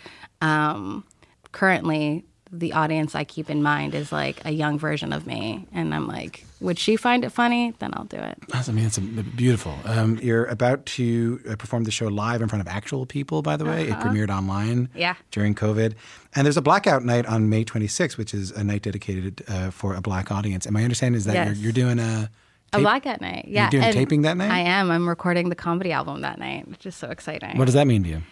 um, currently the audience I keep in mind is like a young version of me. And I'm like, would she find it funny? Then I'll do it. I mean, it's a, beautiful. Um, you're about to uh, perform the show live in front of actual people, by the way. Uh-huh. It premiered online Yeah. during COVID. And there's a blackout night on May twenty-sixth, which is a night dedicated uh, for a black audience. And my understanding is that Yes. you're, you're doing a... A tape- blackout night. Yeah. You're doing and taping that night? I am. I'm recording the comedy album that night, which is so exciting. What does that mean to you?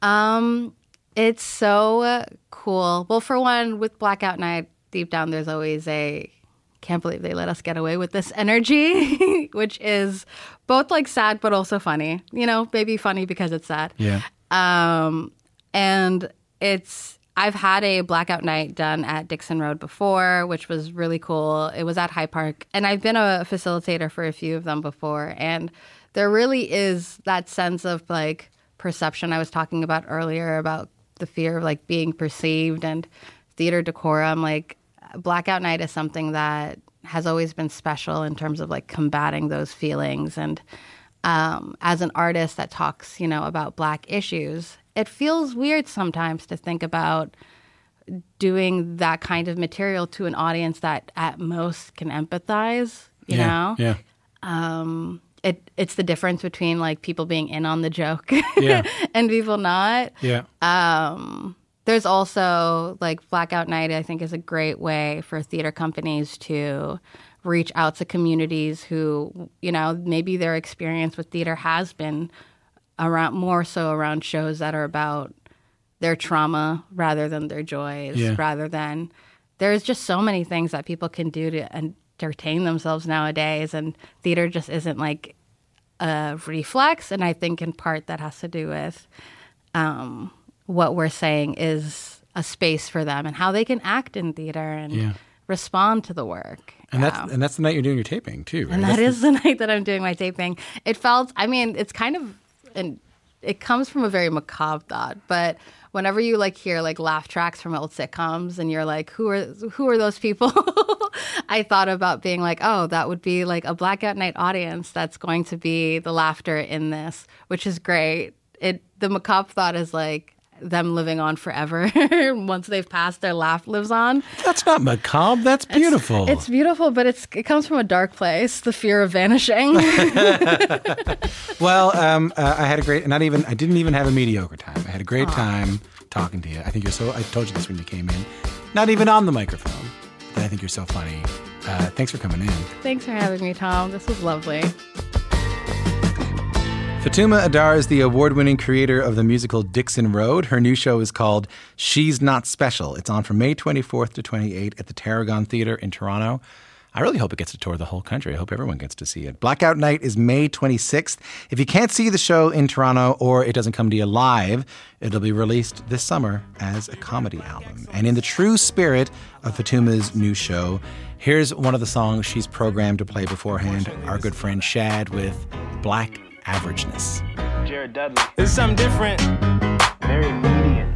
Um, it's so uh, cool. Well, for one, with Blackout Night, deep down, there's always a can't believe they let us get away with this energy, which is both like sad but also funny. You know, maybe funny because it's sad. Yeah. Um, and it's I've had a blackout night done at Dixon Road before, which was really cool. It was at High Park. And I've been a facilitator for a few of them before. And there really is that sense of like perception I was talking about earlier about the fear of like being perceived and theater decorum. Like blackout night is something that has always been special in terms of like combating those feelings. And um, as an artist that talks, you know, about Black issues, it feels weird sometimes to think about doing that kind of material to an audience that at most can empathize, you yeah, know? Yeah. Um, it, it's the difference between like people being in on the joke yeah. and people not. Yeah. Um, there's also like Blackout Night, I think, is a great way for theater companies to reach out to communities who, you know, maybe their experience with theater has been around more so around shows that are about their trauma rather than their joys, yeah. rather than there's just so many things that people can do to entertain themselves nowadays, and theater just isn't like a reflex. And I think in part that has to do with um, what we're saying is a space for them and how they can act in theater and yeah. respond to the work. And um, that's and that's the night you're doing your taping too, right? And that that's is the night that I'm doing my taping. It felt, I mean, it's kind of, and it comes from a very macabre thought, but whenever you like hear like laugh tracks from old sitcoms and you're like, who are who are those people? I thought about being like, oh, that would be like a Blackout Night audience that's going to be the laughter in this, which is great. It the macabre thought is like them living on forever. Once they've passed, their laugh lives on. That's not macabre. That's beautiful. It's, it's beautiful, but it's it comes from a dark place, the fear of vanishing. Well, um, uh, I had a great, not even, I didn't even have a mediocre time. I had a great Aww. time talking to you. I think you're so, I told you this when you came in, not even on the microphone, but I think you're so funny. Uh, thanks for coming in. Thanks for having me, Tom. This was lovely. Fatuma Adar is the award-winning creator of the musical Dixon Road. Her new show is called She's Not Special. It's on from May twenty-fourth to twenty-eighth at the Tarragon Theatre in Toronto. I really hope it gets to tour the whole country. I hope everyone gets to see it. Blackout Night is May twenty-sixth. If you can't see the show in Toronto or it doesn't come to you live, it'll be released this summer as a comedy album. And in the true spirit of Fatuma's new show, here's one of the songs she's programmed to play beforehand, our good friend Shad with Black Averageness. Jared Dudley. This is something different. Very median.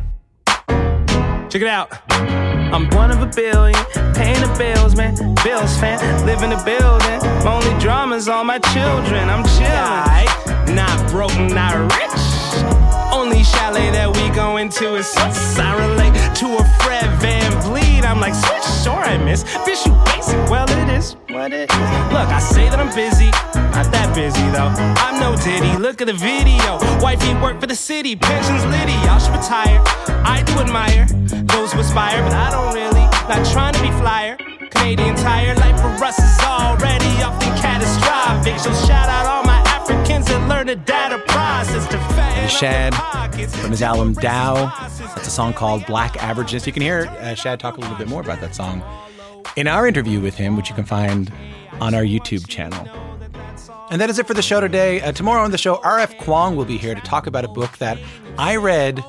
Check it out. I'm one of a billion, paying the bills, man. Bills fan, live in the building. My only drama's all my children. I'm chillin'. Not broke, not rich. Only chalet that we go into is sus. I relate to a Fred Van Vliet. I'm like, switch, sure I miss. Bitch, you basic. Well, it is what it is. Look, I say that I'm busy. Not that busy, though. I'm no Diddy. Look at the video. Wifey work for the city. Pensions litty. Y'all should retire. I do admire those who aspire, but I don't really. Not trying to be flyer. Canadian Tire. Life for us is already often catastrophic. So shout out all my Africans that learn the data process to fatten Shad from his album Dow. That's a song called Black Averageness. You can hear uh, Shad talk a little bit more about that song in our interview with him, which you can find on our YouTube channel. And that is it for the show today. Uh, tomorrow on the show, R F Kuang will be here to talk about a book that I read,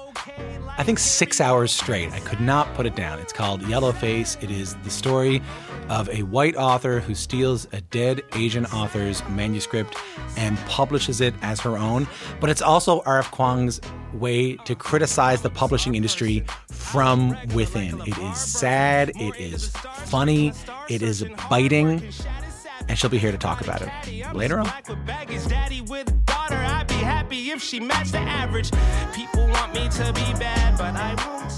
I think, six hours straight. I could not put it down. It's called Yellowface. It is the story of a white author who steals a dead Asian author's manuscript and publishes it as her own. But it's also R F Kuang's way to criticize the publishing industry from within. It is sad. It is funny. It is biting. And she'll be here to talk about it later on. Daddy with a daughter, I'd be happy if she matched the average. People want me to be bad, but I won't.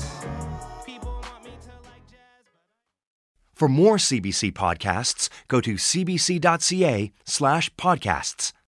For more C B C podcasts, go to cbc.ca slash podcasts.